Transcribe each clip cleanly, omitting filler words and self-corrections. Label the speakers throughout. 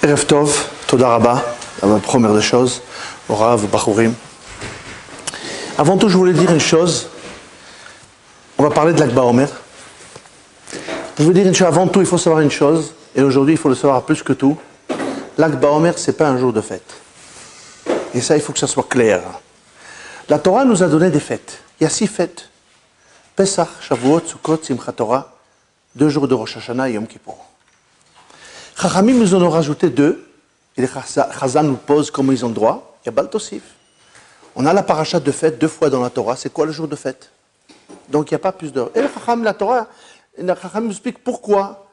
Speaker 1: Erev Tov, Toda Rabba, la première des choses, Orav, Bachurim. Avant tout, je voulais dire une chose. On va parler de l'Akba Omer. Je veux dire une chose, avant tout, il faut savoir une chose, et aujourd'hui, il faut le savoir plus que tout. L'Akba Omer, ce n'est pas un jour de fête. Et ça, il faut que ça soit clair. La Torah nous a donné des fêtes. Il y a 6 fêtes. Pesach, Shavuot, Sukkot, Simchat Torah, 2 jours de Rosh Hashanah et Yom Kippour. Chachamim nous en ont rajouté 2, et les Chazal nous posent comment ils ont le droit. Il y a Baal Tosif. On a la paracha de fête 2 fois dans la Torah. C'est quoi le jour de fête? Donc il n'y a pas plus d'heures. Et le Chacham, la Torah, le Chacham nous explique pourquoi.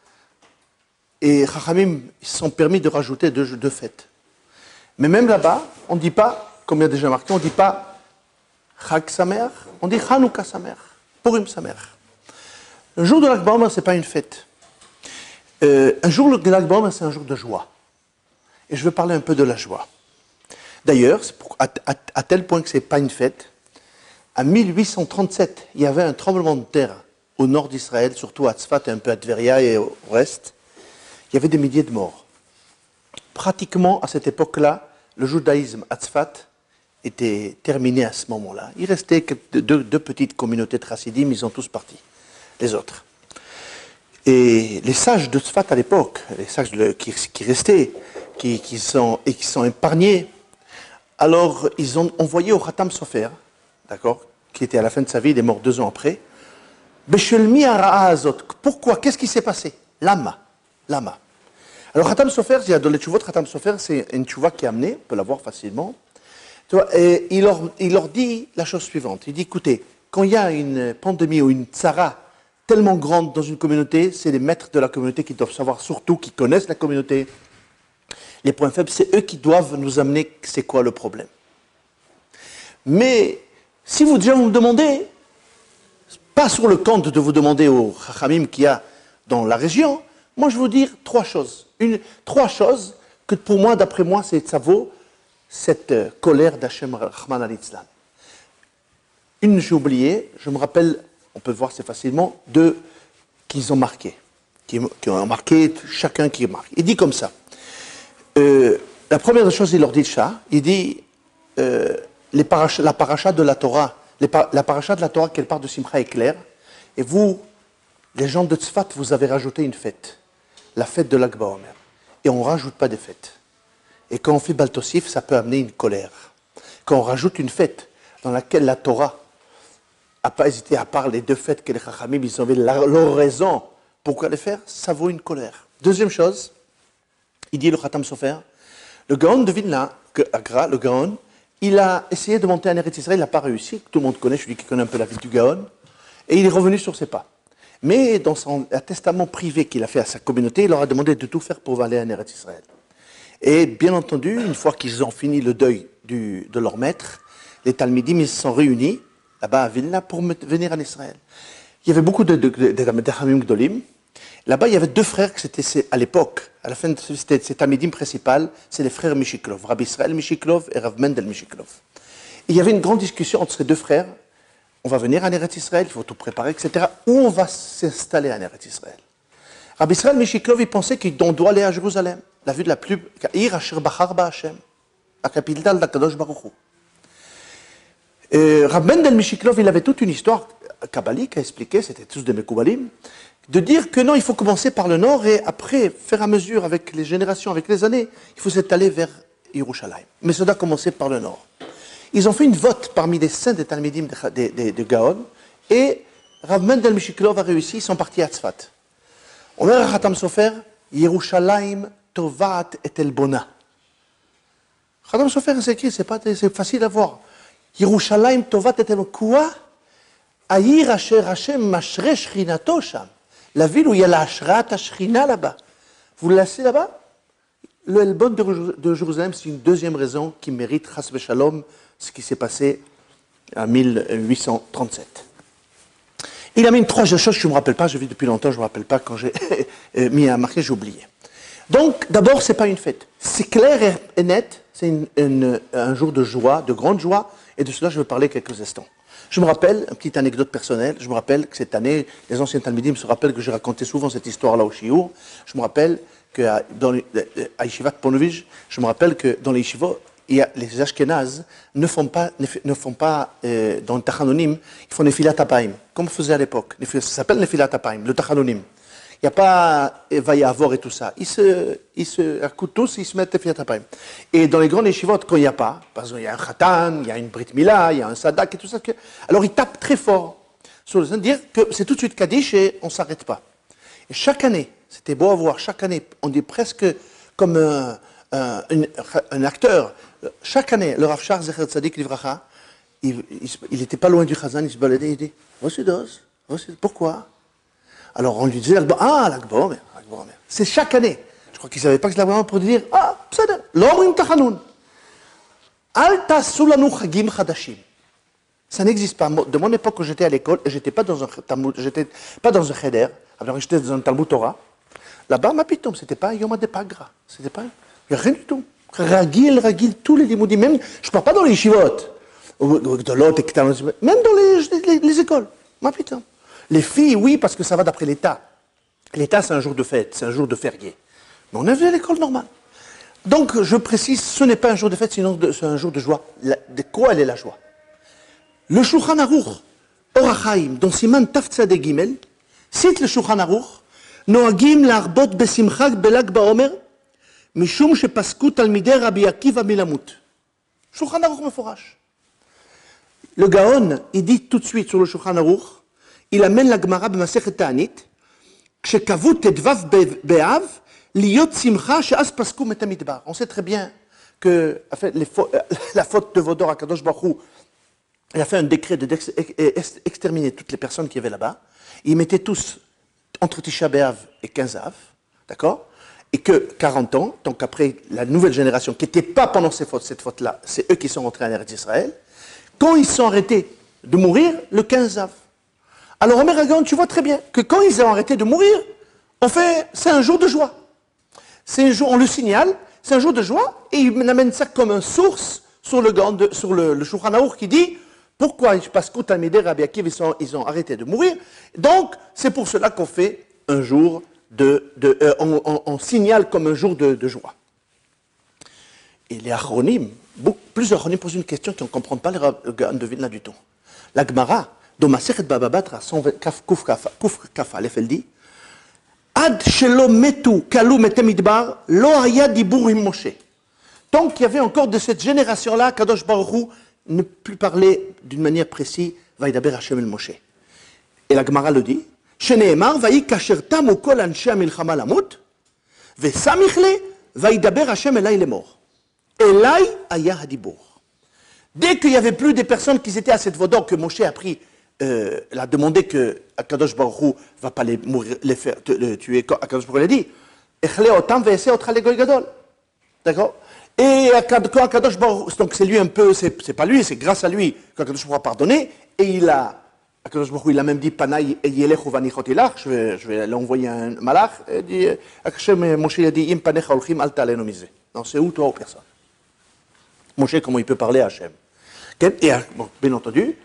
Speaker 1: Et Chachamim, ils se sont permis de rajouter 2 fêtes. Mais même là-bas, on ne dit pas, comme il y a déjà marqué, on ne dit pas Chag Sameach, on dit Chanukah Sameach, Purim Sameach. Le jour de l'Akba Omer, ce n'est pas une fête. Un jour de l'Akba Omer, c'est un jour de joie. Et je veux parler un peu de la joie. D'ailleurs, à tel point que ce n'est pas une fête, en 1837, il y avait un tremblement de terre au nord d'Israël, surtout à Tzfat et un peu à Tveria et au reste. Il y avait des milliers de morts. Pratiquement, à cette époque-là, le judaïsme à Tzfat était terminé à ce moment-là. Il restait que deux petites communautés de chassidim, ils sont tous partis, les autres. Et les sages de Tzfat à l'époque, les sages qui restaient, qui sont épargnés, alors ils ont envoyé au Khatam Sofer, d'accord, qui était à la fin de sa vie, il est mort 2 ans après, Beshelmi Ara'a Azot. Pourquoi? Qu'est-ce qui s'est passé? Lama. Alors Khatam Sofer, il y a dans les tchouvot, Khatam Sofer, c'est une tchouva qui est amenée, on peut la voir facilement. Et il leur dit la chose suivante. Il dit, écoutez, quand il y a une pandémie ou une tzara tellement grande dans une communauté, c'est les maîtres de la communauté qui doivent savoir, surtout qui connaissent la communauté. Les points faibles, c'est eux qui doivent nous amener c'est quoi le problème. Mais si vous déjà vous me demandez, pas sur le compte de vous demander au Chachamim qu'il y a dans la région, moi je vais vous dire 3 choses. 3 choses que pour moi, d'après moi, ça vaut cette colère d'Hachem Rahman al-Islam. Une, j'ai oublié, je me rappelle, on peut voir assez facilement, 2 qu'ils ont marqué. Qui ont marqué, chacun qui marque. Il dit comme ça. La première chose, il leur dit le chat, il dit la paracha de la Torah, la paracha de la Torah qu'elle part de Simcha est claire, et vous, les gens de Tzfat, vous avez rajouté une fête, la fête de l'Akba Omer. Et on ne rajoute pas des fêtes. Et quand on fait Baal Tosif, ça peut amener une colère. Quand on rajoute une fête dans laquelle la Torah n'a pas hésité à part les 2 fêtes que les Chachamim, ils avaient leur raison pourquoi les faire, ça vaut une colère. Deuxième chose, il dit le Khatam Sofer, le Gaon de Vilna, Agra, le Gaon, il a essayé de monter en Eretz Israël, il n'a pas réussi, tout le monde connaît, celui qui connaît un peu la ville du Gaon, et il est revenu sur ses pas. Mais dans son testament privé qu'il a fait à sa communauté, il leur a demandé de tout faire pour aller en Eretz Israël. Et bien entendu, une fois qu'ils ont fini le deuil de leur maître, les Talmidim ils se sont réunis là-bas à Vilna pour venir en Israël. Il y avait beaucoup de Hamim Gdolim. Là-bas, il y avait 2 frères que c'était à l'époque, à la fin de ces Talmidim principal, c'est les frères Mishiklov, Rabbi Israël Mishiklov et Rav Mendel Mishiklov. Et il y avait une grande discussion entre ces 2 frères. On va venir en Eretz Israël, il faut tout préparer, etc. Où on va s'installer en Eretz Israël? Rabbi Israël Mishiklov, il pensait qu'on doit aller à Jérusalem, la ville la plus... Ir Asher Bachar Ba Hashem, la capitale d'Akadosh Baruch Hu. Rav Mendel Mishiklov, il avait toute une histoire kabbalique à expliquer, c'était tous des Mekoubalim, de dire que non, il faut commencer par le nord et après, faire à mesure avec les générations, avec les années, il faut s'étaler vers Yerushalayim. Mais ça doit commencer par le nord. Ils ont fait une vote parmi les saints des Talmidim de Gaon et Rav Mendel Mishiklov a réussi, ils sont partis à Tzfat. On a un Khatam Sofer, Yerushalayim Tovat et Elbona. Khatam Sofer, c'est écrit, c'est facile à voir. Yerushalayim Tovat et Elbona. Quoi? Aïr Asher Hashem Mashre Shrinato Sham. La ville où il y a la Ashrat Ashrina là-bas. Vous le laissez là-bas? Le Elbon de Jérusalem, c'est une deuxième raison qui mérite Chas Veshalom, ce qui s'est passé en 1837. Il a mis une 3 choses, je ne me rappelle pas, je vis depuis longtemps, je ne me rappelle pas quand j'ai mis à marquer, j'ai oublié. Donc, d'abord, ce n'est pas une fête. C'est clair et net, c'est un jour de joie, de grande joie, et de cela, je vais parler quelques instants. Je me rappelle, une petite anecdote personnelle, je me rappelle que cette année, les anciens Talmidim se rappellent que j'ai raconté souvent cette histoire-là au Shiur. Je me rappelle à Yeshivat Ponovitch, je me rappelle que dans les yeshivot, les Ashkénazes ne font pas dans le Tachanonim, ils font Nefilat Apaim, comme on faisait à l'époque. Ça s'appelle Nefilat Apaim, le Tachanonim. Il n'y a pas Vayavor et tout ça. Ils se accoudent tous, ils se mettent Nefilat Apaim. Et dans les grandes yeshivot, quand il n'y a pas, par exemple, il y a un Khatan, il y a une Brit Mila, il y a un Sadak et tout ça, alors ils tapent très fort sur le dire que c'est tout de suite Kaddish et on ne s'arrête pas. Et chaque année, c'était beau à voir, chaque année, on dit presque comme un acteur. Chaque année, le Rav Shach Zecher Tzadik Livracha, il n'était pas loin du Chazan, il se baladait, il dit pourquoi? Alors on lui disait l'Akba Omer. C'est chaque année. Je crois qu'il ne savait pas que c'était l'Akba Omer pour dire Psada, l'Omrim Tachanoun. Al tasu lanu chagim chadashim. Ça n'existe pas. De mon époque, quand j'étais à l'école, j'étais pas dans un Talmud, j'étais pas dans un cheder, alors j'étais dans un Talmud Torah. Là-bas, ma pitom, c'était pas Yom HaDepagra. C'était pas, il n'y a rien du tout. Ragil, tous les limoudim, même, je ne parle pas dans les yeshivot, de l'autre, même dans les écoles. Ma pitom. Les filles, oui, parce que ça va d'après l'État. L'État, c'est un jour de fête, c'est un jour de férié. Mais on est venu à l'école normale. Donc, je précise, ce n'est pas un jour de fête, sinon c'est un jour de joie. De quoi elle est la joie? Le Shulchan Aruch, Or HaChaim, dans Siman Taf Tzadeh Gimel, cite le Shulchan Aruch, Noagim la'arbot besimchak belag ba'omer, mishum shepasku talmidei Rabbi Akiva milamut. Shulchan Aruch meforash. Le Gaon, il dit tout de suite sur le Shulchan Aruch, il amène la Gemara b'Masechet Ta'anit, kshekavu tedvav be'av, liot simcha she'as pasku metamidbar. On sait très bien que la faute de Vodor à Kadosh Baruch Hu, il a fait un décret d'exterminer toutes les personnes qui avaient là-bas. Ils mettaient tous entre Tisha B'Av et 15 Av, d'accord? Et que 40 ans, donc après la nouvelle génération, qui n'était pas pendant cette faute-là, c'est eux qui sont rentrés en Eretz Israël, quand ils sont arrêtés de mourir, le 15 Av. Alors Omer Hagon, tu vois très bien que quand ils ont arrêté de mourir, c'est un jour de joie. C'est un jour, on le signale, c'est un jour de joie, et il amène ça comme une source sur le Shulchan Aruch qui dit pourquoi, parce qu'au Talmidei Rabbi Akiva, ils ont arrêté de mourir. Donc, c'est pour cela qu'on fait un jour on signale comme un jour de joie. Et les Achronim, plusieurs Achronim posent une question qu'on ne comprend pas, le gars ne devine là du tout. La Gemara, dans Masechet Baba Batra, Kuf Kaf Aleph, elle dit Ad shelo metu kalu metemidbar lo haya dibur im Moshe. Tant qu'il y avait encore de cette génération-là, Kadosh Baruch Hu ne plus parler d'une manière précise, Vaïdaber Hashem el Moshe. Et la Gemara le dit, Sheneemar vaï kasher tamu kol anshe amilchama lamut, vesamichle Vaïdaber Hashem elai lemor. Elai aya hadibur. Dès qu'il n'y avait plus des personnes qui étaient à cette Vodor, que Moshe a pris, a demandé que Kadosh Baruch Hu va pas les faire tuer, Kadosh Baruch Hu a dit, Echle otam ve'ese otra legoy gadol. D'accord? Et quand Kadosh Baruch, donc c'est lui un peu, c'est pas lui, c'est grâce à lui que Kadosh Baruch a pardonné, et Kadosh Baruch il a même dit, Panay yelech uvanichot ilach, je vais l'envoyer un malach, et dit, Hashem, Moshe a dit, Im panecha olchim al ta'alenu mize. Non, c'est où toi ou personne? Moshe, comment il peut parler à Hashem? Et bien entendu,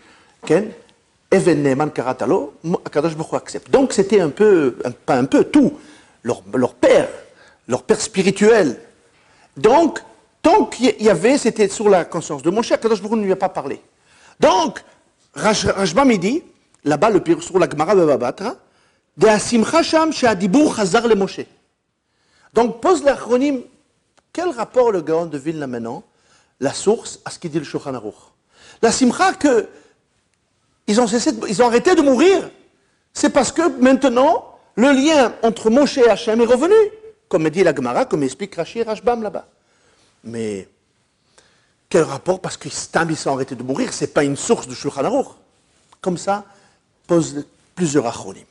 Speaker 1: Even Neeman karatalo, Kadosh Baruch accepte. Donc c'était un peu, pas un peu, tout, leur père spirituel. Donc, tant qu'il y avait, c'était sur la conscience de Moshe, Kadosh Baruch ne lui a pas parlé. Donc, Rashbam dit, là-bas, sur la Gemara Baba Batra, de Asimcha Sham she'adibur chazar le Moshe. Donc, pose l'achronim, quel rapport le Gaon de Vilna maintenant, la source, à ce qu'il dit le Shulchan Aruch? La Simcha que ils ont arrêté de mourir, c'est parce que maintenant, le lien entre Moshe et Hachem est revenu. Comme dit la Gemara, comme explique Rashi et Rashbam là-bas. Mais quel rapport? Parce qu'ils sont arrêtés de mourir, ce n'est pas une source de Shulchan Aruch. Comme ça, pose plusieurs achronim.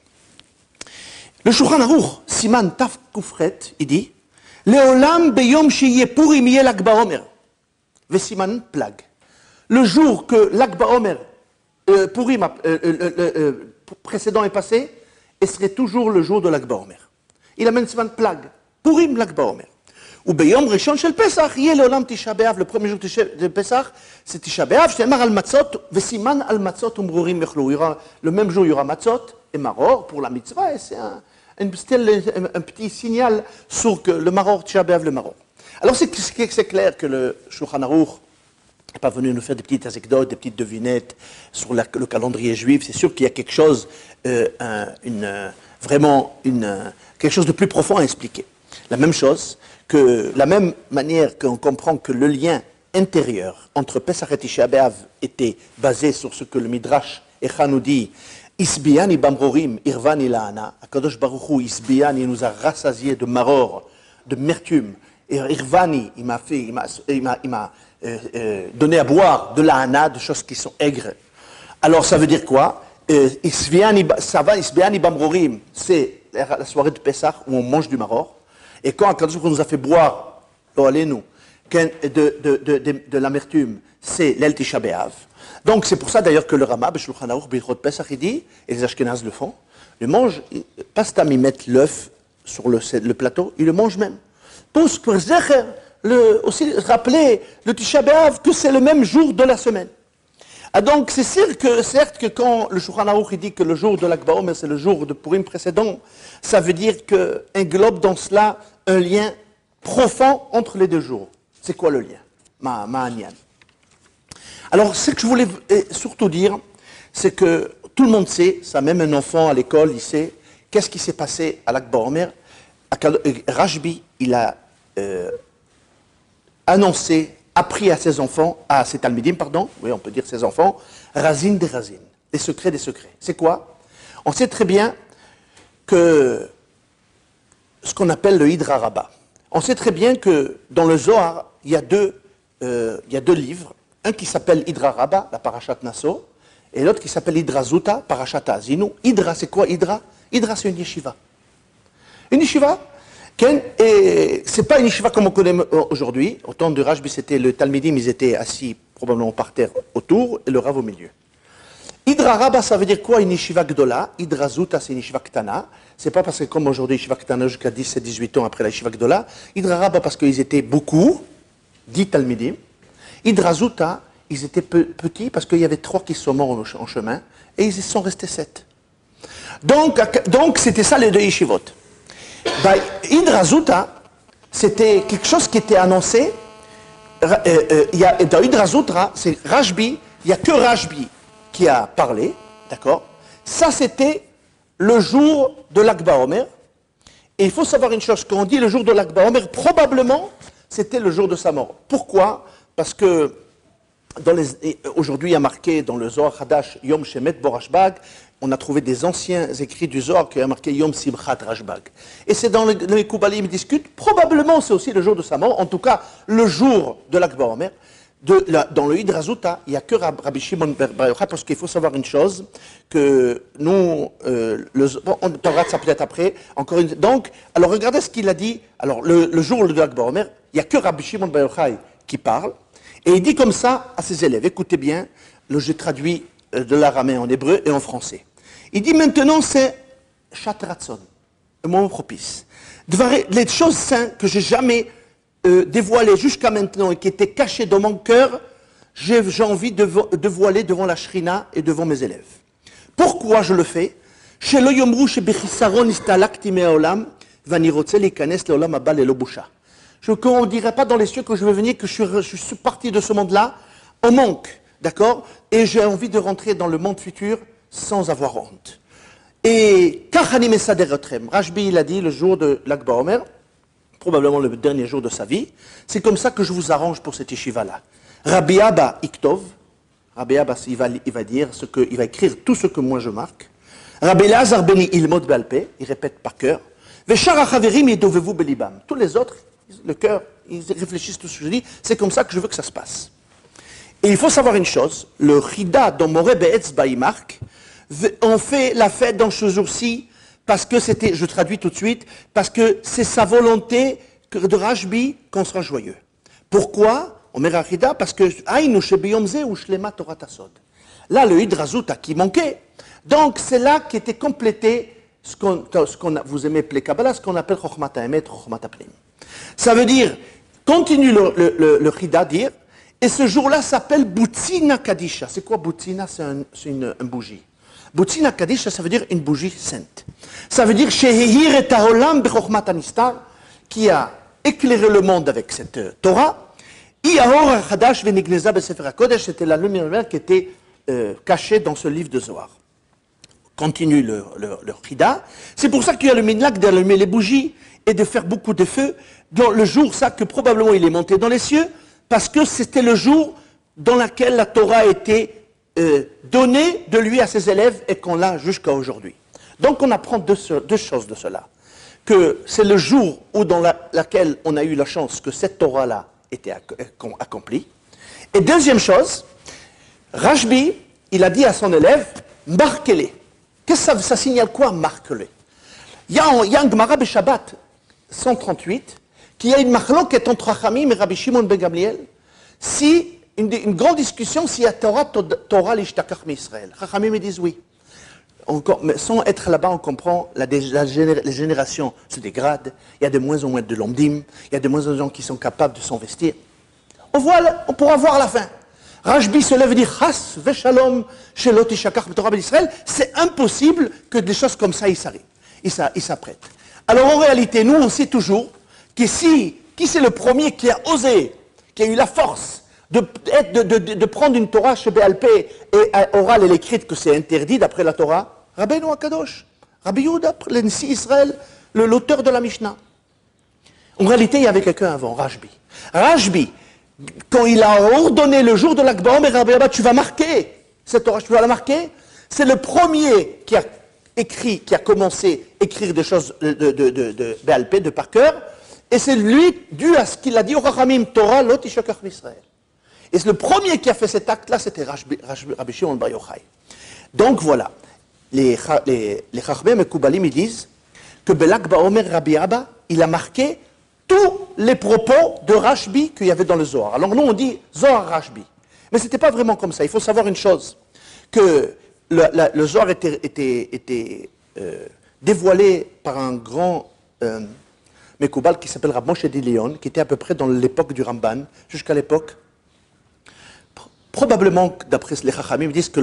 Speaker 1: Le Shulchan Aruch, Siman Taf Kufret, il dit Leolam beyom shiye purim yeh Lag BaOmer. Vesiman plag. Le jour que Lag BaOmer, Purim précédent est passé, et serait toujours le jour de Lag BaOmer. Il amène Siman plag. Purim Lag BaOmer. Ou Beyom Rishon Shel Pesach, yeh Leolam Tisha B'Av, le premier jour de Pesach, c'est Tisha B'Av, Shemar al Matzot, Vesiman al Matzot umrurim yechlu. Le même jour, il y aura Matzot et Maror pour la mitzvah, et c'est un petit signal sur que le Maror, Tisha B'Av, le Maror. Alors c'est clair que le Shulchan Aruch n'est pas venu nous faire des petites anecdotes, des petites devinettes sur le calendrier juif. C'est sûr qu'il y a quelque chose, quelque chose de plus profond à expliquer. La même chose, la même manière qu'on comprend que le lien intérieur entre Pesach et Tisha B'Av était basé sur ce que le Midrash Echa nous dit, Isbiani bamrorim irvani laana, Akadosh Baruch Hu Isbiani nous a rassasié de maror, de mertume, et irvani il m'a donné à boire de laana, de choses qui sont aigres. Alors ça veut dire quoi? Isbiani bamrorim, c'est la soirée de Pesach où on mange du maror, et quand Akadosh Baruch Hu nous a fait boire, nous de l'amertume, c'est l'El Tisha B'Av. Donc c'est pour ça d'ailleurs que le Rama, B'Shulchan Aruch, B'Hilchot Pesach, il dit, et les Ashkenazes le font, le mangent, pas stam, ils mettent l'œuf sur le plateau, ils le mangent même. Pour Zecher, aussi rappeler le Tisha B'Av que c'est le même jour de la semaine. Ah donc c'est certes que quand le Shulchan Aruch il dit que le jour de l'Ak Ba'omer c'est le jour de Purim précédent, ça veut dire que englobe dans cela un lien profond entre les deux jours. C'est quoi le lien? Ma'anyan. Alors, ce que je voulais surtout dire, c'est que tout le monde sait, ça même un enfant à l'école, il sait, qu'est-ce qui s'est passé à l'Ak Ba'omer. Rashbi, il a appris à ses enfants, à ses talmidim, pardon, oui, on peut dire ses enfants, Razin des Razin, les secrets des secrets. C'est quoi? On sait très bien que ce qu'on appelle le Hidra Rabbah. On sait très bien que dans le Zohar, il y a deux livres, un qui s'appelle Hidra Rabbah, la Parashat Nasso, et l'autre qui s'appelle Hidra Zuta, Parashat Azinu. Hidra, c'est quoi Hidra? Hidra, c'est une yeshiva. Une yeshiva, et c'est pas une yeshiva comme on connaît aujourd'hui. Au temps de Rashbi, c'était le Talmidim, ils étaient assis probablement par terre autour, et le Rav au milieu. Hidra Rabbah, ça veut dire quoi? Une yeshiva gdola. Hidra Zuta, c'est une yeshiva ktana. C'est pas parce que comme aujourd'hui, yeshiva ktana jusqu'à 17-18 ans après la yeshiva gdola. Hidra Rabbah, parce qu'ils étaient beaucoup, 10 talmidim. Hidra Zuta, ils étaient petits parce qu'il y avait 3 qui sont morts en chemin, et ils sont restés 7. Donc c'était ça les deux yeshivot. Hidra Zuta, c'était quelque chose qui était annoncé. Dans Hidra Zuta, c'est Rashbi, il n'y a que Rashbi qui a parlé, d'accord? Ça, c'était le jour de l'Ak Ba'omer. Et il faut savoir une chose, quand on dit le jour de l'Ak Ba'omer, probablement, c'était le jour de sa mort. Pourquoi? Parce que aujourd'hui, il y a marqué dans le Zohar Hadash, Yom Shemet Bo Rashbag, on a trouvé des anciens écrits du Zohar qui a marqué Yom Simchat Rashbag. Et c'est dans les Koubalim ils discutent, probablement c'est aussi le jour de sa mort, en tout cas le jour de l'Ak Ba'omer. Dans le Hidra Zuta, il n'y a que Rabbi Shimon Bar Yochai, parce qu'il faut savoir une chose, que nous, on parlera de ça peut-être après, encore une. Donc, alors regardez ce qu'il a dit, alors le jour de l'Ak Ba'omer, il n'y a que Rabbi Shimon Bar Yochai qui parle, et il dit comme ça à ses élèves, écoutez bien, j'ai traduit de l'araméen en hébreu et en français. Il dit maintenant c'est Shatratson, un moment propice. Les choses saintes que j'ai jamais dévoilées jusqu'à maintenant et qui étaient cachées dans mon cœur, j'ai envie de voiler devant la Shrina et devant mes élèves. Pourquoi je le fais? Je ne dirait pas dans les cieux que je veux venir, que je suis parti de ce monde-là en manque, d'accord? Et j'ai envie de rentrer dans le monde futur sans avoir honte. Et Kachani Mesader Rotrem, Rashbi il a dit le jour de l'Ak Ba'omer, probablement le dernier jour de sa vie, c'est comme ça que je vous arrange pour cette yeshiva-là. Rabbi Abba Iktov, Rabbi Abba il va dire, il va écrire tout ce que moi je marque. Rabbi Elazar Beni Ilmod Be'alpeh, il répète par cœur. Veshar HaChaverim Yedovevu Belibam. Tous les autres, le cœur, ils réfléchissent tout ce que je dis, c'est comme ça que je veux que ça se passe. Et il faut savoir une chose, le Chida dans Moreh Be'etz Ba'imark, on fait la fête dans ce jour-ci parce que c'était, je traduis tout de suite, parce que c'est sa volonté de Rashbi qu'on sera joyeux. Pourquoi? On met Chida parce que Aïnou Shebiyomze ou Shlema Torah Tasod. Là, le Hidra Zuta qui manquait. Donc, c'est là qui était complété ce qu'on vous aimez appeler Kabbalah, ce qu'on appelle Chokhmat HaEmet, Chokhmat HaPnim. Ça veut dire, continue le Chida dire, et ce jour-là s'appelle Boutsina Kadisha. C'est quoi Boutsina? C'est une bougie. Boutzina Kaddish, ça veut dire une bougie sainte. Ça veut dire Shehehir et Taolam Bechokmat Anistar, qui a éclairé le monde avec cette Torah. Iahor Hadash Venigneza Besefer HaKodesh, c'était la lumière qui était cachée dans ce livre de Zohar. Continue le Chida. C'est pour ça qu'il y a le minlag d'allumer les bougies et de faire beaucoup de feux dans le jour, ça que probablement il est monté dans les cieux, parce que c'était le jour dans lequel la Torah a été donnée de lui à ses élèves et qu'on l'a jusqu'à aujourd'hui. Donc on apprend deux choses de cela. Que c'est le jour où dans laquelle on a eu la chance que cette Torah-là était accomplie. Et deuxième chose, Rashbi, il a dit à son élève, marquez-les. Qu'est-ce que ça signale quoi, marque-les? Il y a un Gemara Beshabbat 138, qui a une marloquette entre Chachamim et Rabbi Shimon ben Gamliel, si, une grande discussion s'il y a Torah l'ishtakach m'Israël. Chachamim me disent oui. Mais sans être là-bas, on comprend les générations se dégradent, il y a de moins en moins de lomdim, il y a de moins en moins de gens qui sont capables de s'investir. On pourra voir la fin. Rashbi se lève et dit Chas veshalom shelot ishakach b'Torah d'Israël. C'est impossible que des choses comme ça ils s'apprêtent. Alors en réalité, nous on sait toujours que qui c'est le premier qui a osé, qui a eu la force de prendre une Torah chez BLP et orale et l'écrite que c'est interdit d'après la Torah, Rabbeinu Akadosh, Rabbi Yehuda, le Nsi Israël, l'auteur de la Mishnah. En réalité, il y avait quelqu'un avant, Rashbi. Rashbi, quand il a ordonné le jour de l'Akba Omer, Rabbi Abba, tu vas marquer cette Torah, tu vas la marquer. C'est le premier qui a écrit, qui a commencé à écrire des choses de BLP, de par cœur, et c'est lui, dû à ce qu'il a dit au Chachamim, Torah, lot ishakach Israël. Et c'est le premier qui a fait cet acte-là, c'était Rabbi Shimon bar Yochai. Donc voilà, les Chachamim et Koubalim, ils disent que Belak Baomer Rabbi Abba, il a marqué tous les propos de Rashbi qu'il y avait dans le Zohar. Alors nous, on dit Zohar Rashbi. Mais ce n'était pas vraiment comme ça. Il faut savoir une chose, que le Zohar était dévoilé par un grand Mekoubal qui s'appelle Rav Moshe Leon, qui était à peu près dans l'époque du Ramban, jusqu'à l'époque. Probablement, d'après les Chachamim, ils disent que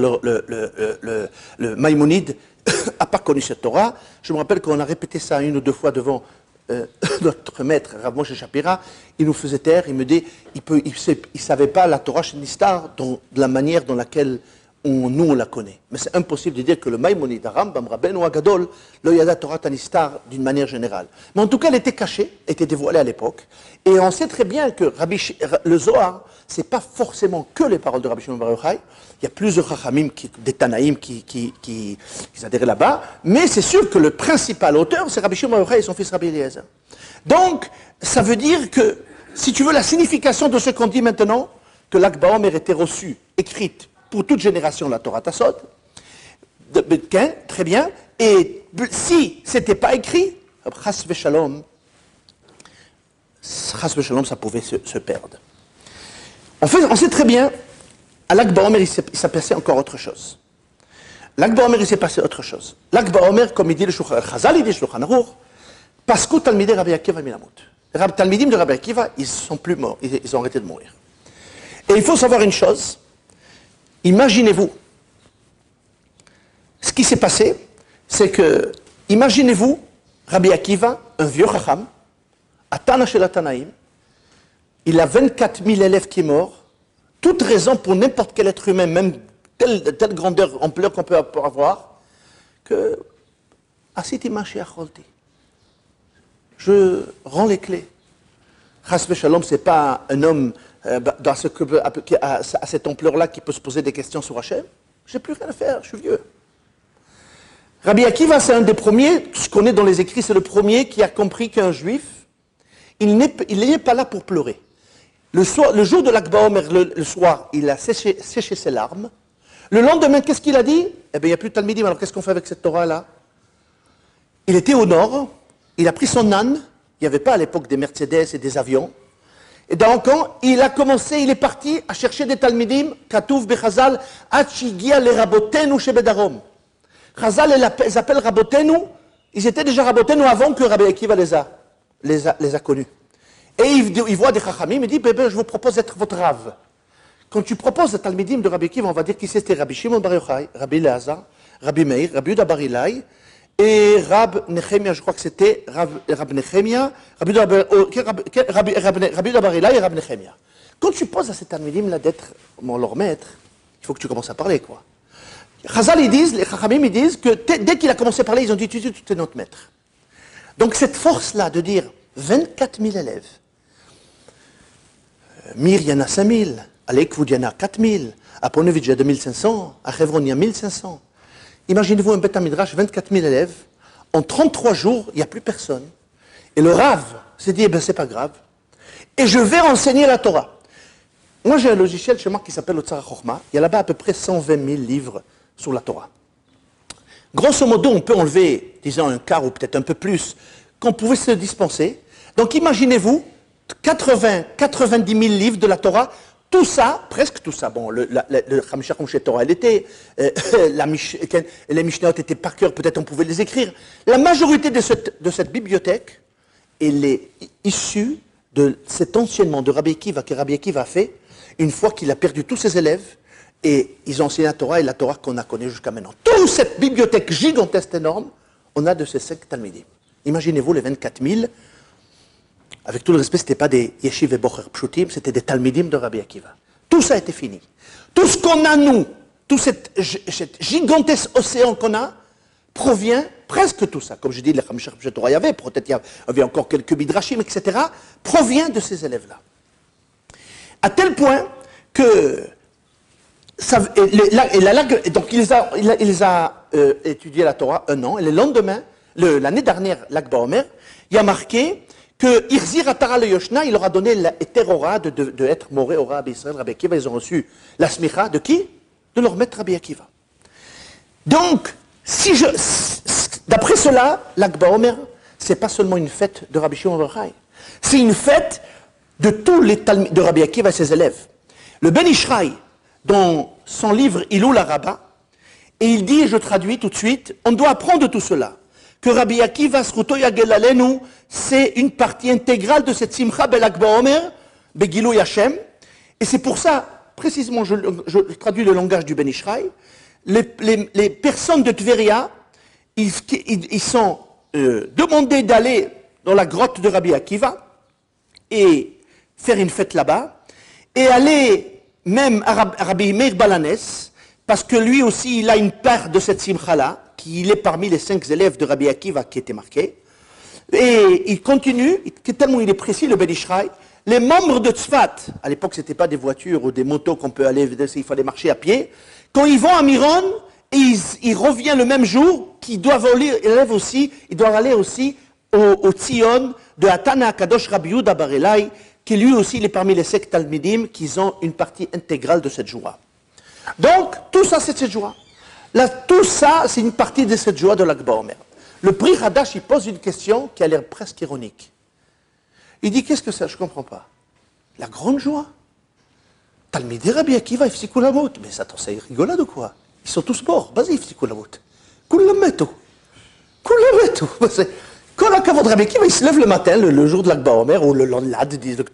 Speaker 1: le Maïmonide n'a pas connu cette Torah. Je me rappelle qu'on a répété ça une ou deux fois devant notre maître, Rav Moshe Shapira. Il nous faisait taire, il me dit, il ne savait pas la Torah chez Nistar de la manière dans laquelle nous on la connaît. Mais c'est impossible de dire que le Maïmonide, Rambam, Rabbeinu Agadol, le Yada Torah Tanistar d'une manière générale. Mais en tout cas, elle était cachée, était dévoilée à l'époque. Et on sait très bien que le Zohar, ce n'est pas forcément que les paroles de Rabbi Shimon bar Yochai. Il y a plusieurs Chachamim, des Tanaïm qui adhéraient là-bas. Mais c'est sûr que le principal auteur, c'est Rabbi Shimon bar Yochai et son fils Rabbi Eliezer. Donc, ça veut dire que, si tu veux la signification de ce qu'on dit maintenant, que l'Akba Omer était reçue, écrite, pour toute génération, la Torah Tassod, très bien, et si ce n'était pas écrit, Chas Veshalom, ça pouvait se perdre. On sait très bien, à l'Akba Omer, il s'est passé encore autre chose. L'Akba Omer, il s'est passé autre chose. L'Akba Omer, comme il dit le Shulchan Chazal, il dit le Shulchan Aruch, parce que Talmidei Rabbi Akiva Minamut. Les Talmidim de Rabbi Akiva, ils ne sont plus morts, ils ont arrêté de mourir. Et il faut savoir une chose, imaginez-vous, ce qui s'est passé, c'est que, imaginez-vous, Rabbi Akiva, un vieux Chacham, à Tana shel Tanaïm, il a 24 000 élèves qui sont morts, toute raison pour n'importe quel être humain, même telle grandeur, ampleur qu'on peut avoir, que Asiti Mashiach Cholti. Je rends les clés. Chas v'shalom, ce n'est pas un homme à cette ampleur-là qui peut se poser des questions sur Hachem. Je n'ai plus rien à faire, je suis vieux. Rabbi Akiva, c'est un des premiers, ce qu'on est dans les écrits, c'est le premier qui a compris qu'un juif, il n'est pas là pour pleurer. Le jour de l'Akba Omer, le soir, il a séché ses larmes. Le lendemain, qu'est-ce qu'il a dit? Eh bien, il n'y a plus de Talmidim, alors qu'est-ce qu'on fait avec cette Torah-là? Il était au nord, il a pris son âne, il n'y avait pas à l'époque des Mercedes et des avions. Et donc, il a commencé, il est parti à chercher des Talmidim, Katouf Bechazal, Achigia le Rabotenu Shebedarom. Chazal, ils appellent Rabotenu, ils étaient déjà Rabotenu avant que Rabbi Akiva les a connus. Et il voit des Chachamim, il dit, bébé, je vous propose d'être votre Rav. Quand tu proposes le Talmidim de Rabbi Akiva, on va dire qui c'était Rabbi Shimon bar Yochai, Rabbi Elazar, Rabbi Meir, Rabbi Yehuda Bar Ilai, et Rab Nechemia, je crois que c'était Rab Nechemia, Rabbi Yehuda Bar Ilai et Rab Nechemia. Quand tu poses à cet talmidim là d'être leur maître, il faut que tu commences à parler, quoi. Chazal, ils disent, les Chachamim, ils disent que dès qu'il a commencé à parler, ils ont dit, tu es notre maître. Donc cette force-là de dire 24 000 élèves, Mir, il y en a 5 000, à l'Ekvoud, il y en a 4 000, à Ponevidj, il y a 2 500, à Hebron, il y a 1 500. Imaginez-vous un Beth Midrash, 24 000 élèves, en 33 jours, il n'y a plus personne. Et le Rav s'est dit, eh bien, c'est pas grave, et je vais enseigner la Torah. Moi, j'ai un logiciel chez moi qui s'appelle Otsara Chochma, il y a là-bas à peu près 120 000 livres sur la Torah. Grosso modo, on peut enlever, disons, un quart ou peut-être un peu plus, qu'on pouvait se dispenser. Donc imaginez-vous, 90 000 livres de la Torah, tout ça, presque tout ça, bon, le Chamisha Chumshe Torah, elle était, les Mishnayot étaient par cœur, peut-être on pouvait les écrire. La majorité de cette bibliothèque, elle est issue de cet enseignement de Rabbi Akiva que Rabbi Akiva a fait, une fois qu'il a perdu tous ses élèves, et ils ont enseigné la Torah et la Torah qu'on a connue jusqu'à maintenant. Toute cette bibliothèque gigantesque, énorme, on a de ces 5 talmidim. Imaginez-vous les 24 000, avec tout le respect, ce n'était pas des yeshiv et bocher pshutim, c'était des talmidim de Rabbi Akiva. Tout ça a été fini. Tout ce qu'on a, nous, tout cet gigantesque océan qu'on a, provient, presque tout ça, comme je dis, les Chamisha Chumshe Torah, il y avait, peut-être il y avait encore quelques midrashim, etc., provient de ces élèves-là. À tel point que donc il les a étudié la Torah 1 an, et le lendemain, l'année dernière, l'Ag Baomer, il y a marqué que Irzir Atara le Yoshna, il leur a donné l'hétérora de être Moré au Rabbi Israël, Rabbi Akiva, ils ont reçu la smicha de qui? De leur maître Rabbi Akiva. Donc, d'après cela, l'Ag Baomer, c'est pas seulement une fête de Rabbi Shimon Bar Yochai, c'est une fête de tous les talmidim de Rabbi Akiva et ses élèves. Le Ben Ishraï, dans son livre Ilul Araba, et il dit, et je traduis tout de suite, on doit apprendre de tout cela, que Rabbi Akiva Zchuto Yagel Aleinu, c'est une partie intégrale de cette Simcha Bel-Ag Baomer, Begilui Hashem, et c'est pour ça, précisément, je traduis le langage du Ben Ishraï, les personnes de Tveria, ils sont demandés d'aller dans la grotte de Rabbi Akiva, et faire une fête là-bas, et aller même à Rabbi Meir Balanes, parce que lui aussi, il a une part de cette simcha-là, qu'il est parmi les 5 élèves de Rabbi Akiva qui étaient marqués. Et il continue, tellement il est précis, le Ben Ishraï, les membres de Tzfat, à l'époque, ce n'était pas des voitures ou des motos qu'on peut aller, il fallait marcher à pied, quand ils vont à Miron, ils reviennent le même jour, qu'ils doivent aller aussi au Tzion de Atana Kadosh Rabbi Yehuda Bar Ilai, qui lui aussi il est parmi les 5 talmidim qui ont une partie intégrale de cette joie. Donc, tout ça c'est cette joie. Là, tout ça c'est une partie de cette joie de l'Ag Baomer. Le Pri Hadash, il pose une question qui a l'air presque ironique. Il dit, qu'est-ce que c'est? Je ne comprends pas. La grande joie. Talmidei Rabbi Akiva, ifsiku lamot. Mais ça, c'est rigolade ou quoi? Ils sont tous morts. Vas-y, ifsiku lamot. Kulam metu. Kulam metu. Quand la Kavod Rabbi Akiva, il se lève le matin, le jour de l'Ag Baomer, ou le lad,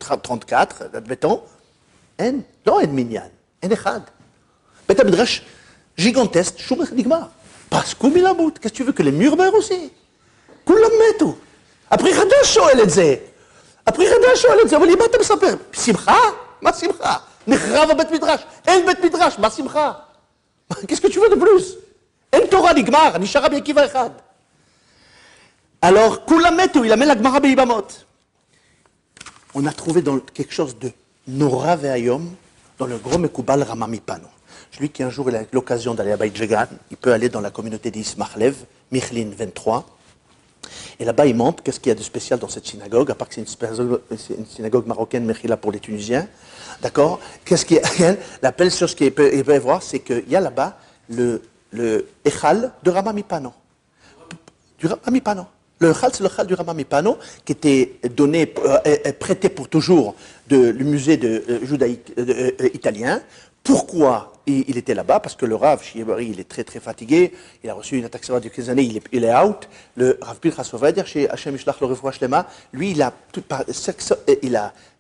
Speaker 1: 34, admettons, non, en minyan, en echad. Bet Midrash gigantesque, shum nigmar. Pasku milamut. Qu'est-ce que tu veux que les murs meurent aussi? Kulam metu. Après Hadash shoel et ze. Après Hadash shoel et ze. אבל מה אתה מספר? שמחה? מה שמחה? נחרב הבית מדרש. אין בית מדרש, מה שמחה? Qu'est-ce que tu veux de plus? אין תורה נגמר, נשאר רבי עקיבא אחד. Alors, Kula metu, il amène la Gemara Beibamot. On a trouvé dans quelque chose de Nora Ve'ayom, dans le gros Mekubal Ramamipano. Celui qui un jour il a l'occasion d'aller à Beit Jegan, il peut aller dans la communauté d'Ismachlev, Michlin 23. Et là-bas, il montre qu'est-ce qu'il y a de spécial dans cette synagogue, à part que c'est une synagogue marocaine, Mechila pour les Tunisiens. D'accord? Qu'est-ce qu'il y a? La belle chose qu'il peut voir, c'est qu'il y a là-bas le Echal de Ramamipano. Du Ramamipano. Le Echal, c'est le Echal du Ramamipano, qui était donné, prêté pour toujours du musée judaïque italien. Pourquoi il était là-bas? Parce que le Rav Shiebari, il est très très fatigué, il a reçu une attaque sévère depuis quelques années, il est out. Le Rav Pinchas Ovadia, chez Hashem Ishlach le Refoua Shlema, lui, il a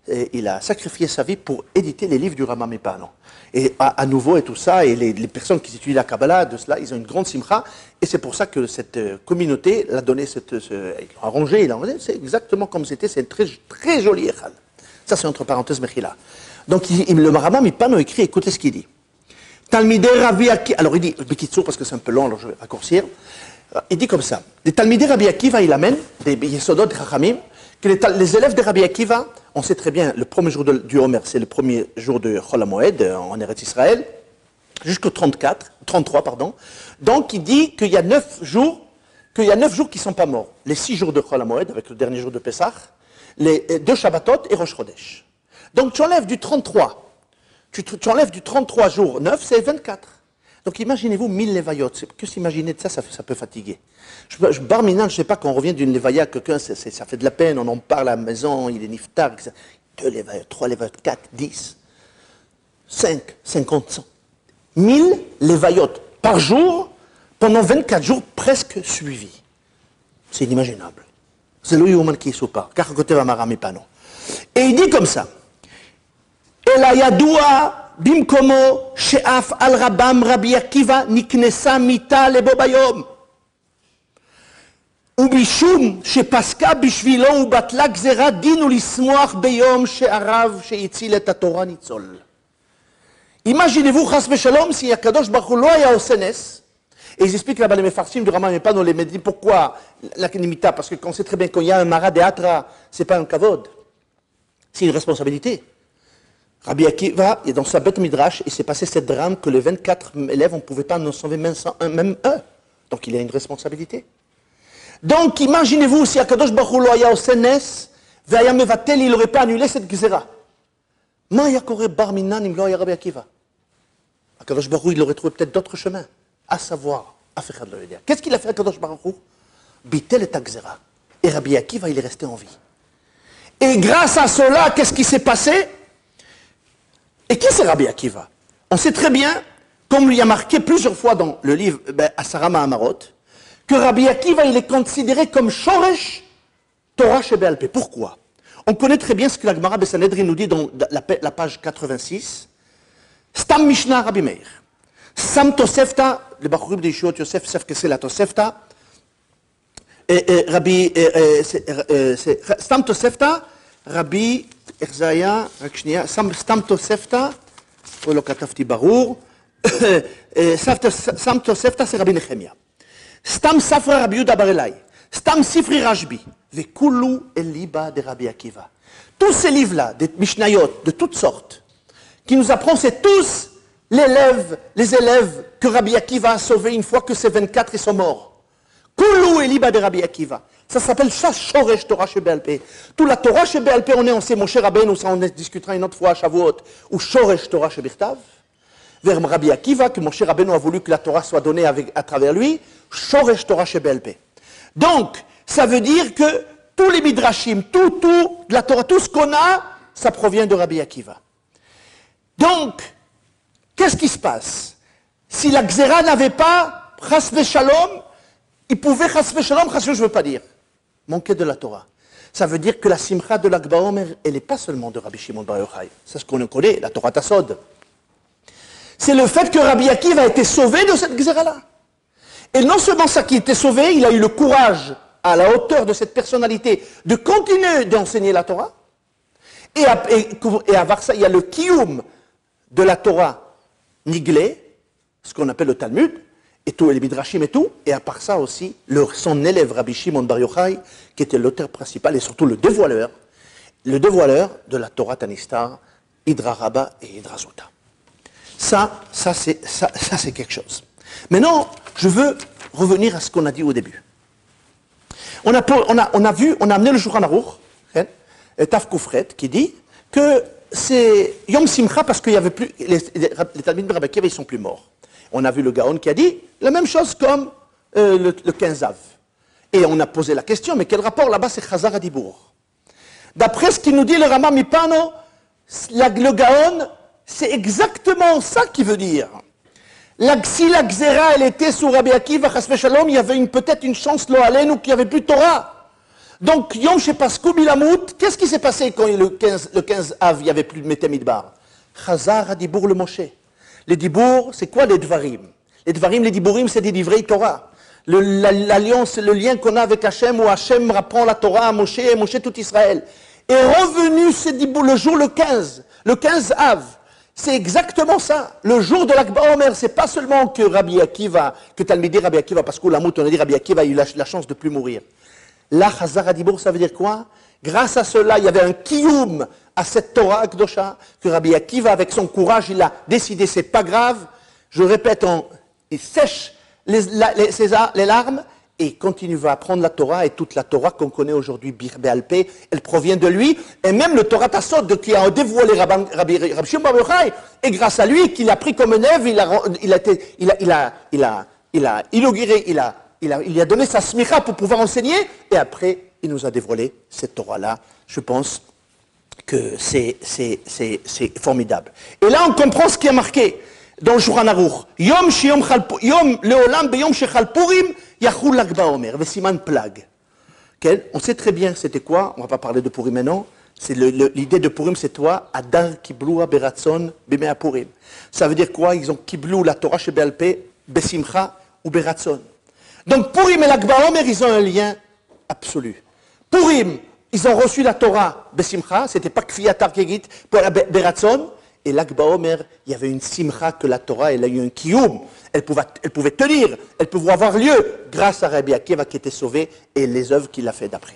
Speaker 1: il a sacrifié sa vie pour éditer les livres du Rambam Mipano. Et à nouveau et tout ça, et les personnes qui étudient la Kabbalah, de cela, ils ont une grande simcha, et c'est pour ça que cette communauté l'a donné, ils l'ont arrangé, c'est exactement comme c'était, c'est très, très joli Echal. Ça c'est entre parenthèses Mechila. Donc le Rambam Mipano écrit, écoutez ce qu'il dit. Talmidei Rabbi Akiva, alors il dit, Bekitsour parce que c'est un peu long, alors je vais raccourcir, il dit comme ça, des Talmidei Rabbi Akiva, il amène, des Yesodot Chachamim, que les élèves de Rabbi Akiva, on sait très bien, le premier jour du Homer, c'est le premier jour de Chol HaMoed, en Eretz Israël, jusqu'au 33, pardon. Donc il dit qu'il y a 9 jours qui ne sont pas morts. Les 6 jours de Chol HaMoed, avec le dernier jour de Pessah, les 2 Shabbatot et Rosh Chodesh. Donc tu enlèves du 33, tu enlèves du 33 jours 9, c'est 24. Donc imaginez-vous 1000 lévayot. Que s'imaginer de ça, ça peut fatiguer. Bar Minan, je ne sais pas, quand on revient d'une lévaya, quelqu'un, ça fait de la peine, on en parle à la maison, il est niftar, 2 lévayot, 3 lévayot, 4, 10, 5, 50, 100. 1000 lévayot par jour, pendant 24 jours, presque suivis. C'est inimaginable. C'est le Yuman qui est pas. Car côté va marami pano. Et il dit comme ça. El yadoua bimkomo she'af al rabam Rabbi Akiva niknesa mita lebo bayom. ובשום שפסקה בשבילו ובטלה גזירת דין ולשמוח ביום שהרב שהציל את התורה ניצול. Imaginez-vous, chas v'shalom, si Akadosh Baruch Hu lo haya osé nes, et ils expliquent là-bas les mefarshim du Rambam Mipano, les médits, pourquoi la Kenimita, parce qu'on sait très bien qu'il y a un Mara de Atra, c'est pas un kavod, c'est une responsabilité. Rabbi Akiva est dans sa bête midrash, et s'est passé cette drame que les 24 élèves, on ne pouvait pas en sauver même un. Donc il a une responsabilité. Donc, imaginez-vous si Akadosh Baruch Hu lo haya osé nes, ve'haya mevatel, il n'aurait pas annulé cette gzera. Ma yakore bar minan im lo haya Rabbi Akiva. Akadosh Baruch Hu, il aurait trouvé peut-être d'autres chemins, à savoir, Afechad lo yodia. Qu'est-ce qu'il a fait Akadosh Baruch Hu? Bitel et gzera. Et Rabbi Akiva, il est resté en vie. Et grâce à cela, qu'est-ce qui s'est passé? Et qui c'est Rabbi Akiva? On sait très bien, comme il y a marqué plusieurs fois dans le livre Asarama Amarot, que Rabbi Akiva, il est considéré comme Shoresh Torah Sheba'al Peh. Pourquoi? On connaît très bien ce que la Gemara Bessanedrin nous dit dans la page 86. Stam Mishnah Rabbi Meir. Sam Tosefta, le Bachurim de Yeshuot Yosef Sef Kesela Tosefta. Stam Tosefta, Rabbi Erzaya, Stam Tosefta, פה לא כתבתי ברור. Stam Tosefta, c'est Rabbi Nechemia. Stam Safra Rabbi Yuda bar Elai, Stam Sifri Rashbi, Vekulu Eliba de Rabbi Akiva. Tous ces livres-là, des Mishnayot, de toutes sortes, qui nous apprennent, c'est tous les élèves que Rabbi Akiva a sauvés une fois que ces 24 ils sont morts. Kulu Eliba de Rabbi Akiva. Ça s'appelle Shoresh Torah Sheba'al Peh. Tout la Torah Sheba'al Peh, on sait Moshe Rabbeinu, ça on discutera une autre fois à Shavuot, ou Shoresh Torah Shebirtav. Vers Rabbi Akiva, que Moshe Rabbeinu a voulu que la Torah soit donnée à travers lui, Shoresh Torah Sheba'al Peh. Donc, ça veut dire que tous les midrashim, tout de la Torah, tout ce qu'on a, ça provient de Rabbi Akiva. Donc, qu'est-ce qui se passe? Si la Gzera n'avait pas, chas v'shalom, il pouvait chas v'shalom, chas je ne veux pas dire, manquer de la Torah. Ça veut dire que la simcha de l'Akba Omer, elle n'est pas seulement de Rabbi Shimon Bar Yochai. C'est ce qu'on connaît, la Torah Tassod. C'est le fait que Rabbi Akiva a été sauvé de cette Gzera-là. Et non seulement ça qui était sauvé, il a eu le courage, à la hauteur de cette personnalité, de continuer d'enseigner la Torah. Et à ça, il y a le kiyum de la Torah niglé, ce qu'on appelle le Talmud, et tous les midrashim et tout. Et à part ça aussi, son élève Rabbi Shimon Bar Yochai, qui était l'auteur principal et surtout le dévoileur de la Torah Tanistar, Hidra Rabba et Hidra Zuta. Ça c'est quelque chose. Maintenant, je veux revenir à ce qu'on a dit au début. On a amené le Shulchan Aruch, Taf Kufret, qui dit que c'est Yom Simcha parce qu'il y avait plus, les Talmidim de Rabbi Akiva, ils sont plus morts. On a vu le Gaon qui a dit la même chose comme le 15 Av. Et on a posé la question, mais quel rapport là-bas c'est Chazar Adibour? D'après ce qu'il nous dit le Rambam Mipano, le Gaon, c'est exactement ça qu'il veut dire. Si la Gzera, elle était sous Rabbi Akiva, Chas v'Shalom, il y avait peut-être une chance, lo alenu, qu'il n'y avait plus de Torah.
Speaker 2: Donc, Yom Shepaskou Bilamout, qu'est-ce qui s'est passé quand le 15 Av, il n'y avait plus de Mete Midbar? Chazar Adibour le Moshe. Les Dibour, c'est quoi les Dvarim? Les Dvarim, les Diborim, c'est des livrets Torah. L'alliance, le lien qu'on a avec Hachem, où Hachem apprend la Torah à Moshe et Moshe tout Israël. Est revenu ce Dibour le jour le 15 Av. C'est exactement ça. Le jour de l'Akba Omer, c'est pas seulement que Rabbi Akiva, que Talmidei Rabbi Akiva, parce qu'au Lamout, on a dit Rabbi Akiva a eu la chance de plus mourir. Là, Chazar Adibour, ça veut dire quoi? Grâce à cela, il y avait un kiyum à cette Torah Akdosha, que Rabbi Akiva, avec son courage, il a décidé, c'est pas grave. Je répète, il sèche les larmes et continue à apprendre la Torah. Et toute la Torah qu'on connaît aujourd'hui, Birbe Alpé, elle provient de lui. Et même le Torah Tassot, qui a dévoilé Rabbi Shimon Bar Yochai, et grâce à lui, qu'il a pris comme un élève, il a inauguré, il a donné sa smicha pour pouvoir enseigner, et après, il nous a dévoilé cette Torah-là. Je pense que c'est formidable. Et là, on comprend ce qui est marqué dans le Shulchan Aruch. Yom leolam beyom shechal Purim yachul l'Akba Omer vesiman plag. On sait très bien c'était quoi, on ne va pas parler de Purim maintenant, l'idée de Purim c'est toi, Adar kiblua beratzon bimea Purim. Ça veut dire quoi? Ils ont kiblou la Torah chez Be'alpé, besimcha ou beratzon. Donc Purim et l'Akba Omer, ils ont un lien absolu. Purim, ils ont reçu la Torah besimcha, c'était pas kfiyat tarkegit pour beratzon. Et l'Akba Omer, il y avait une simcha que la Torah, elle a eu un kiyum. Elle pouvait tenir, elle pouvait avoir lieu grâce à Rabbi Akiva qui était sauvé et les œuvres qu'il a fait d'après.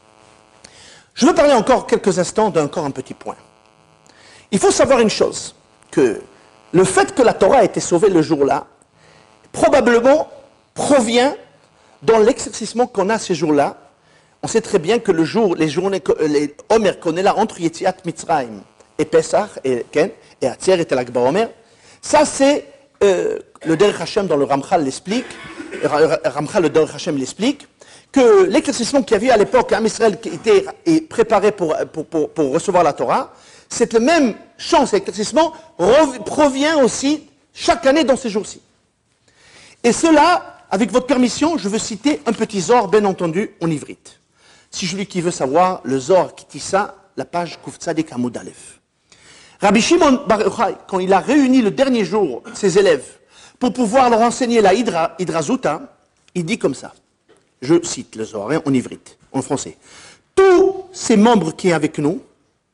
Speaker 2: Je veux parler encore quelques instants d'encore un petit point. Il faut savoir une chose, que le fait que la Torah a été sauvée le jour-là, probablement provient dans l'exercicement qu'on a ces jours-là. On sait très bien que les journées, les Omer qu'on est là entre Yetziat Mitzrayim et Pesach, et Hatzer et l'Akba Omer, ça c'est le Derech Hashem dans le Ramchal l'explique, Ramchal le Derech Hashem l'explique, que l'éclaircissement qu'il y avait à l'époque à Israël qui était préparé pour recevoir la Torah, cette même chance et éclaircissement provient aussi chaque année dans ces jours-ci. Et cela, avec votre permission, je veux citer un petit Zohar, bien entendu, en ivrite. Si celui qui veut savoir, le Zohar qui tissa, la page Kuf Tzadik Amud Aleph. Rabbi Shimon Bar Yochai, quand il a réuni le dernier jour ses élèves pour pouvoir leur enseigner la Hydra Zuta, il dit comme ça. Je cite le Zohar en ivrite, en français. Tous ces membres qui sont avec nous,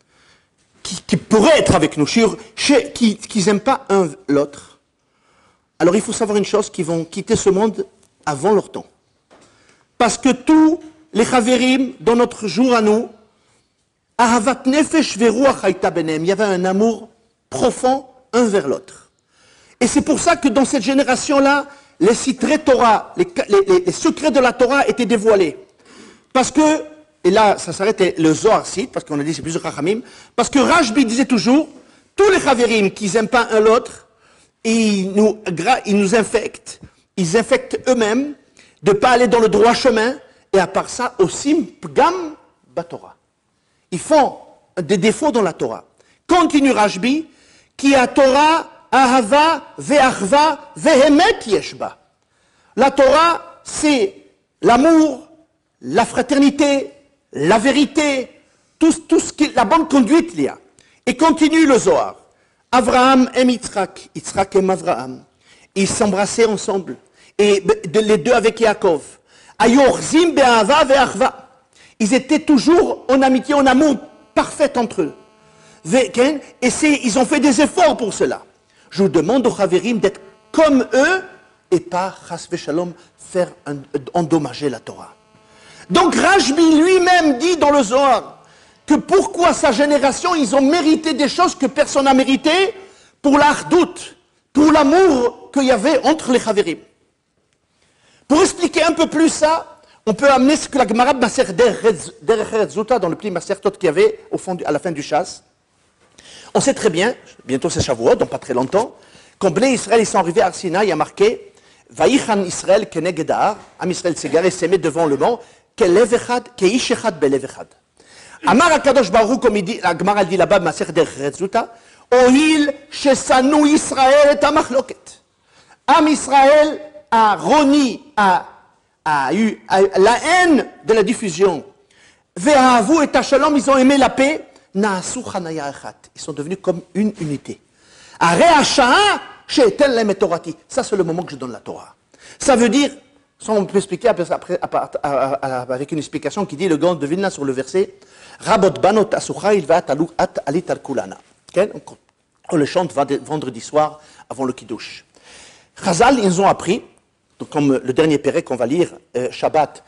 Speaker 2: qui pourraient être avec nous, qui n'aiment pas un l'autre, alors il faut savoir une chose, qu'ils vont quitter ce monde avant leur temps. Parce que tous les Chaverim, dans notre jour à nous, Ahavat nefesh veruach hayta benem. Il y avait un amour profond un vers l'autre. Et c'est pour ça que dans cette génération-là, les sitrei Torah, les secrets de la Torah étaient dévoilés. Parce que, et là ça s'arrête, le Zohar cite, parce qu'on a dit c'est plusieurs Chachamim, parce que Rashbi disait toujours, tous les Chaverim qui n'aiment pas un l'autre, ils nous infectent, ils infectent eux-mêmes de ne pas aller dans le droit chemin, et à part ça, aussi pgam batorah. Ils font des défauts dans la Torah. Continue Rashbi, qui a Torah, ahava, ve'achva, vehemet yeshba. La Torah, c'est l'amour, la fraternité, la vérité, tout ce qui, la bonne conduite il y a. Et continue le Zohar. Avraham aime Yitzhak, Yitzhak aime Avraham. Ils s'embrassaient ensemble. Et les deux avec Yaakov. Ayorzim be'ahava ve'achva. Ils étaient toujours en amitié, en amour parfait entre eux. Et ils ont fait des efforts pour cela. Je vous demande aux Chaverim d'être comme eux et pas, chas v'shalom, faire endommager la Torah. Donc Rashbi lui-même dit dans le Zohar que pourquoi sa génération, ils ont mérité des choses que personne n'a mérité pour l'achdout, pour l'amour qu'il y avait entre les Chaverim. Pour expliquer un peu plus ça, on peut amener ce que la Gemara Maser Derech Zuta dans le pli Maser Tot qu'il y avait à la fin du chasse. On sait très bien, bientôt c'est Shavuot, dans pas très longtemps, quand Bnei Israël ils sont arrivés à Arsina, il y a marqué Vaïchan Israël kenegedar, Am Israël s'égare et s'aimait devant le mont, kelev echad, keish echad belev echad. Amar HaKadosh Baruch Hu, comme il dit, la Gemara dit là-bas, Maser Derech Zuta, Ohil shesanu Israël et amachloket. Am Israël a roni, a eu la haine de la diffusion Ve'ahavu et Shalom, ils ont aimé la paix. Na'asu chanaya echat. Ils sont devenus comme une unité. Are hasha'a she'etel lem et torati. Ça, c'est le moment que je donne la Torah. Ça veut dire, ça on peut expliquer après, avec une explication qui dit, le gant de Vilna sur le verset, Rabot banot asucha il va alit al kulana. On le chante vendredi soir avant le kiddush. Chazal, ils ont appris, donc comme le dernier pérec qu'on va lire, Shabbat,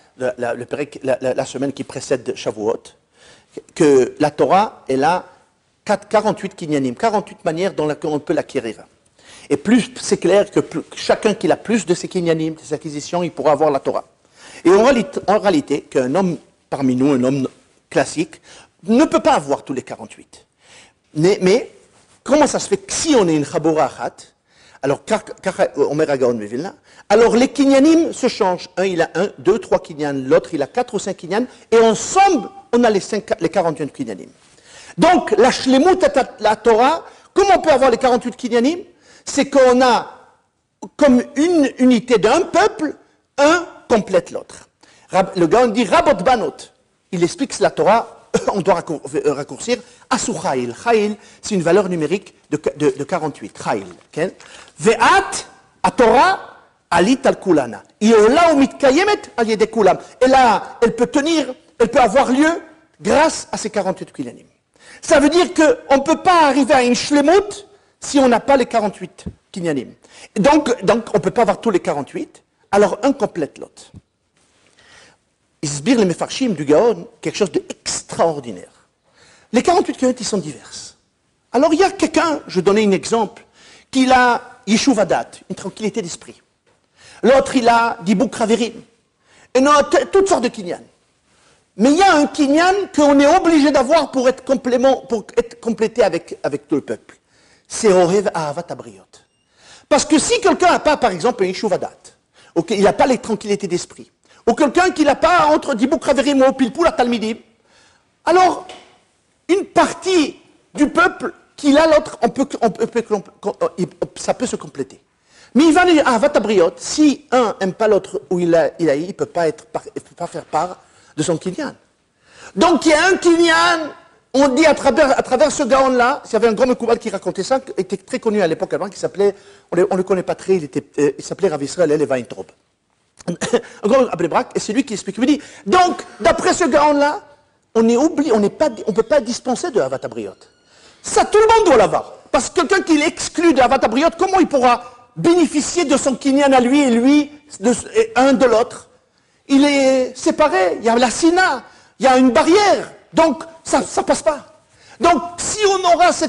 Speaker 2: la semaine qui précède Shavuot, que la Torah, elle a 48 kinyanim, 48 manières dont on peut l'acquérir. Et plus c'est clair que chacun qui a plus de ces kinyanim, de ces acquisitions, il pourra avoir la Torah. Et en réalité, qu'un homme parmi nous, un homme classique, ne peut pas avoir tous les 48. Mais comment ça se fait que si on est une chabora achat, alors Omer Agaon Mevilna, alors les kinyanim se changent. Un, il a 1, 2, 3 kinyan, l'autre, il a 4 ou 5 kinyan, et ensemble, on a les 48 kinyanim. Donc, la shlemut, la Torah, comment on peut avoir les 48 kinyanim? C'est qu'on a, comme une unité d'un peuple, un complète l'autre. Le gars, on dit Rabot Banot. Il explique que la Torah, on doit raccourcir, Asu Chayil. Chayil, c'est une valeur numérique de 48. Chayil. Ve'at, a Torah, alit al kulana. Iola ou mitkayemet al yede kulam. Et là, elle peut avoir lieu grâce à ces 48 kinyanim. Ça veut dire qu'on ne peut pas arriver à une shlemut si on n'a pas les 48 kinyanim. Donc on ne peut pas avoir tous les 48, alors un complète l'autre. Isbir les mefarshim du Gaon, quelque chose d'extraordinaire. Les 48 kinyanim, ils sont diverses. Alors il y a quelqu'un, je donnais un exemple, qui a yeshuvadat, une tranquillité d'esprit. L'autre, il a dibuk raverim. Et notre, toutes sortes de kinyan. Mais il y a un kinyan qu'on est obligé d'avoir pour être complété avec tout le peuple. C'est Orev Ahavat Abriot. Parce que si quelqu'un n'a pas, par exemple, un Yeshuvadat, il n'a pas les tranquillités d'esprit, ou quelqu'un qui n'a pas entre Dibuk Raverim ou Pilpul à Talmidim, alors une partie du peuple qu'il a l'autre, ça peut se compléter. Mais il va dire Ahavat Abriot, si un n'aime pas l'autre ou il ne peut pas faire part de son kinyan. Donc il y a un kinyan. On dit à travers ce Gaon-là, il y avait un grand Mekoubal qui racontait ça, qui était très connu à l'époque avant, qui s'appelait, on ne le connaît pas très, il s'appelait Rav Israël El Weintraub. Un grand Abnebrak, et c'est lui qui explique. Il dit, donc, d'après ce Gaon-là, on ne peut pas dispenser de Havat Abriot. Ça, tout le monde doit l'avoir. Parce que quelqu'un qui l'exclut de Havat Abriot, comment il pourra bénéficier de son kinyan à lui et lui, un de l'autre? Il est séparé, il y a la sina, il y a une barrière. Donc, ça ne passe pas. Donc, si on aura ce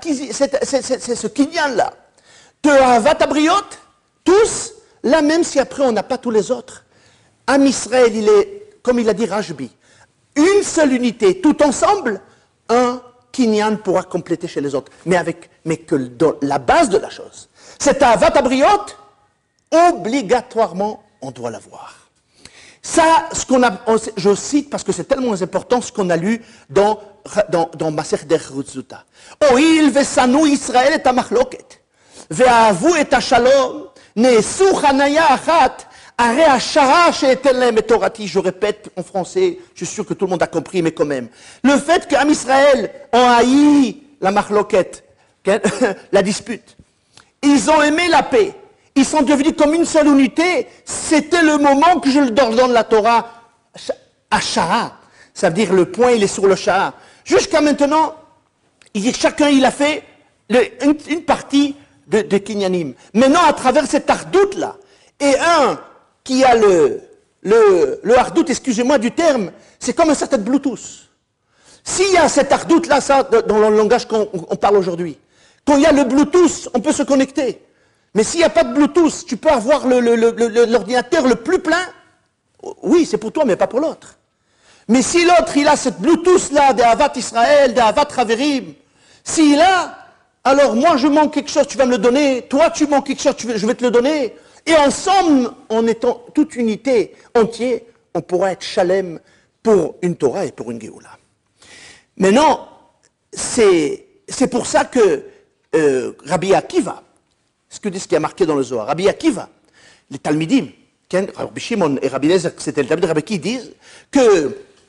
Speaker 2: kinyan-là, de Havat Abriot, tous, là même si après on n'a pas tous les autres, Am Israël, il est, comme il a dit Rajbi, une seule unité, tout ensemble, un kinyan pourra compléter chez les autres. Mais que la base de la chose, c'est Havat Abriot, obligatoirement, on doit l'avoir. Ça, je cite parce que c'est tellement important ce qu'on a lu dans Maser der Rutzuta. Oil vesanu Israël et amachloket, ve'ahavu et shalom, ne'esu chanaya achat, are hashara she'etel lem et torati. Je répète en français, je suis sûr que tout le monde a compris, mais quand même. Le fait qu'Am Israël ont haï la machloket, la dispute, ils ont aimé la paix. Ils sont devenus comme une seule unité. C'était le moment que je leur donne la Torah à Shara. Ça veut dire le point, il est sur le Shara. Jusqu'à maintenant, chacun il a fait une partie de Kinyanim. Maintenant, à travers cet ardoute-là, et un qui a le ardoute, excusez-moi du terme, c'est comme un certain Bluetooth. S'il y a cet ardoute-là, ça, dans le langage qu'on parle aujourd'hui, quand il y a le Bluetooth, on peut se connecter. Mais s'il n'y a pas de Bluetooth, tu peux avoir l'ordinateur le plus plein. Oui, c'est pour toi, mais pas pour l'autre. Mais si l'autre, il a cette Bluetooth-là, d'Ahavat Israël, d'Ahavat Raverim, s'il a, alors moi je manque quelque chose, tu vas me le donner, toi tu manques quelque chose, je vais te le donner. Et ensemble, en étant toute unité, entière, on pourra être shalem pour une Torah et pour une Géoula. Maintenant, c'est pour ça que Rabbi Akiva, ce que dit ce qui a marqué dans le Zohar. Rabbi Akiva, les Talmidim, Rabbi Shimon et Rabbi Lezer, c'était le Talmud de Rabbi qui disent que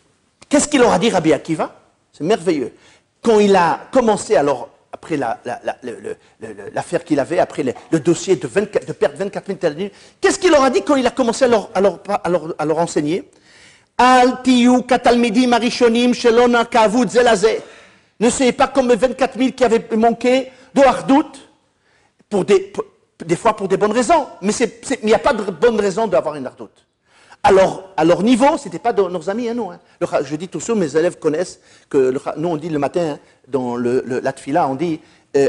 Speaker 2: Qu'est-ce qu'il leur a dit, Rabbi Akiva? C'est merveilleux. Quand il a commencé, alors, après l'affaire qu'il avait, après le dossier de perdre 24 000 talmidim, qu'est-ce qu'il leur a dit quand il a commencé à leur enseigner? Al tiyu katalmidim arishonim shelona kavud zelazeh. Ne soyez pas comme les 24 000 qui avaient manqué de hardout, des fois pour des bonnes raisons, mais il n'y a pas de bonne raison d'avoir une hardout. Alors, à leur niveau, ce n'était pas nos amis, hein, nous. Hein. Je dis toujours, mes élèves connaissent que nous, on dit le matin, hein, dans la tfila, on dit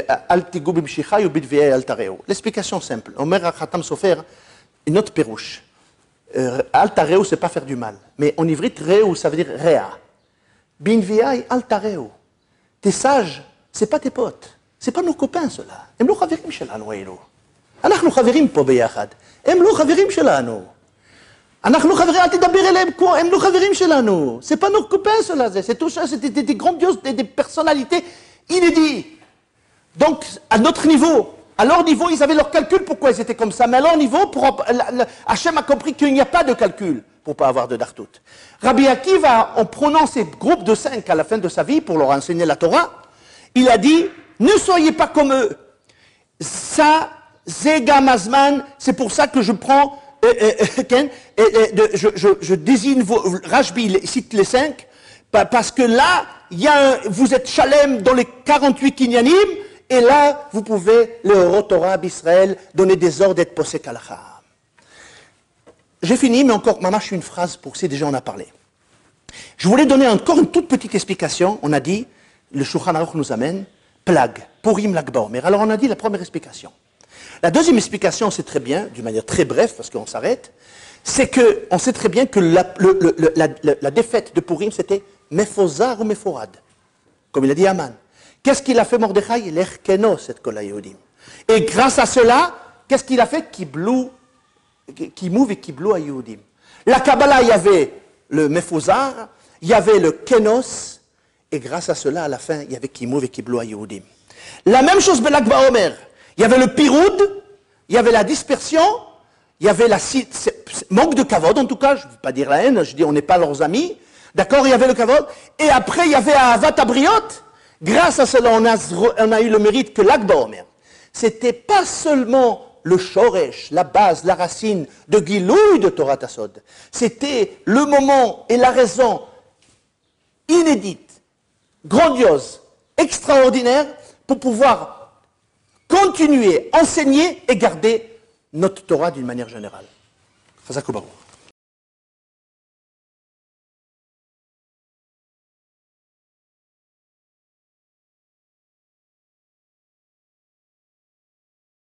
Speaker 2: l'explication simple. Omer Khatam Sofer, une autre pérouche. Altareo, c'est pas faire du mal. Mais en ivrite, reu, ça veut dire rea. Binviai altareo. Tes sages, c'est pas tes potes. C'est pas nos copains, ceux-là. Em lo chaverim shelanu, elu. Anachnu chaverim po beyachad. Em lo chaverim shelanu. אנחנו חברים, אל תדבר אליהם כמו, הם לא חברים שלנו. C'est pas nos copains, cela. C'est tout ça, c'était des grandioses, des personnalités inédites. Donc, à notre niveau, à leur niveau, ils avaient leur calcul pourquoi ils étaient comme ça. Mais à leur niveau, Hachem a compris qu'il n'y a pas de calcul pour ne pas avoir de dartout. Rabbi Akiva, en prenant ces groupes de 5 à la fin de sa vie pour leur enseigner la Torah, il a dit, ne soyez pas comme eux. Ça, Zega Mazman, c'est pour ça que je prends... je désigne Rashbi cite les 5 parce que là vous êtes Shalem dans les 48 kinyanim et là vous pouvez le Torah d'Israël donner des ordres d'être posek halacha. J'ai fini, mais encore mamash une phrase pour si déjà on a parlé. Je voulais donner encore une toute petite explication. On a dit le Shulchan Aruch nous amène plague Purim Lag BaOmer. Alors on a dit la première explication. La deuxième explication, c'est très bien, d'une manière très brève, parce qu'on s'arrête, c'est qu'on sait très bien que la défaite de Purim, c'était Mephozar ou Mephorad, comme il a dit Haman. Qu'est-ce qu'il a fait Mordechai? Il erkeno cette kol haYehudim. Et grâce à cela, qu'est-ce qu'il a fait? Kiblou et Kiblou haYehudim. La Kabbalah, il y avait le Mephozar, il y avait le Kenos, et grâce à cela, à la fin, il y avait Kimouv et Kiblou haYehudim. La même chose Lag BaOmer. Il y avait le piroud, il y avait la dispersion, il y avait manque de kavod, en tout cas, je ne veux pas dire la haine, je dis on n'est pas leurs amis, d'accord, il y avait le kavod, et après il y avait Ahavat Abriot, grâce à cela on a eu le mérite que Lag BaOmer. C'était pas seulement le shoresh, la base, la racine de Gilouï de Torah Tasod, c'était le moment et la raison inédite, grandiose, extraordinaire, pour pouvoir continuer, enseigner et garder notre Torah d'une manière générale. Chazak u'baruch.